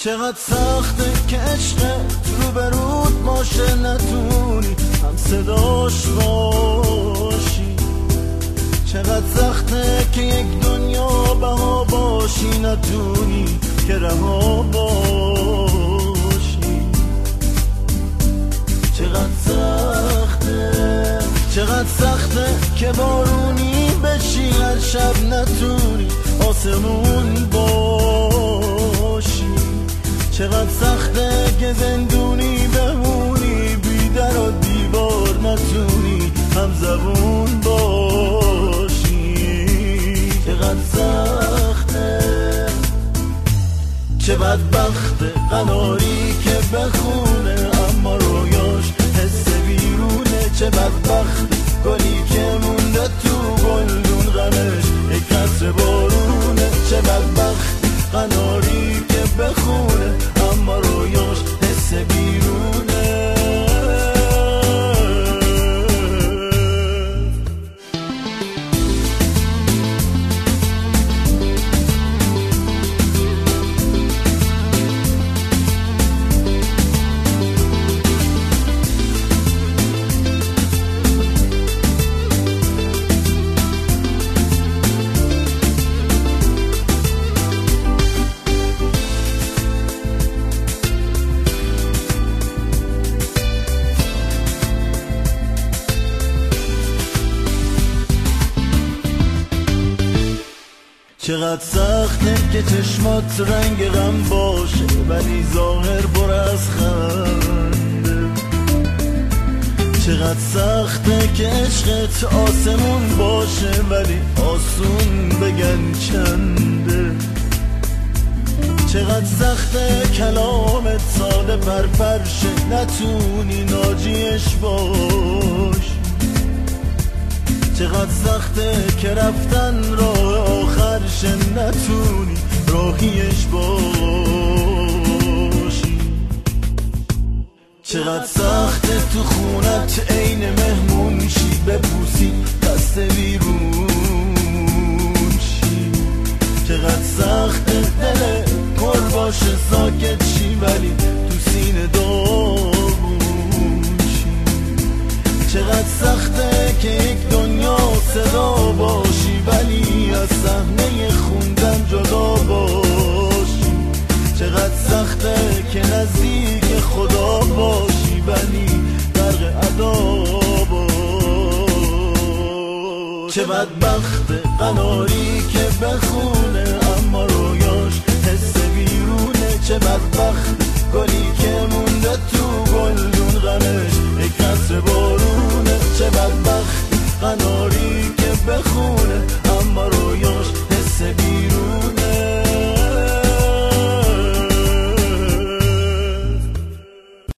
چقدر سخته که عشقت رو به رود باشه نتونی هم صداش باشی. چقدر سخته که یک دنیا بها باشی نتونی که رها باشی. چقدر سخته که بارونی بشی هر شب نتونی آسمون باشی. چقدر سخته که زندونی بمونی بی در و دیوار نتونی هم زبون باشی. چقدر سخته، چه بدبخته قناری که بخونه اما رویاش حس بیرونه. چه بدبخته گلی که مونده تو گلدون غمش یک قطره بارونه. چه بدبخت قناری که بخونه اما رویاش حس بیرونه. چقدر سخته که چشمات رنگ غم باشه ولی ظاهر پر از خنده. چقدر سخته که عشقت آسمون باشه ولی آسون بگن چنده. چقدر سخته کلامت ساده پرپرشه نتونی ناجیش باش. چقدر سخته که رفتن راه آخرشه نتونی راهیش باشی. چقدر سخته تو خونت عین مهمون شی بپوسی دست بیرون شی. چقدر سخته دل پر باشه ساکت شی ولی تو سینه داغون شی. چقدر سخته که یک دنیا صدا باشی ولی از صحنه خوندن جدا باشی. چقدر سخته که نزدیک خدا باشی ولی غرق ادا باشی. چه بدبخت قناری که بخونه اما رویاش حس بیرونه. چه بدبخت گلی که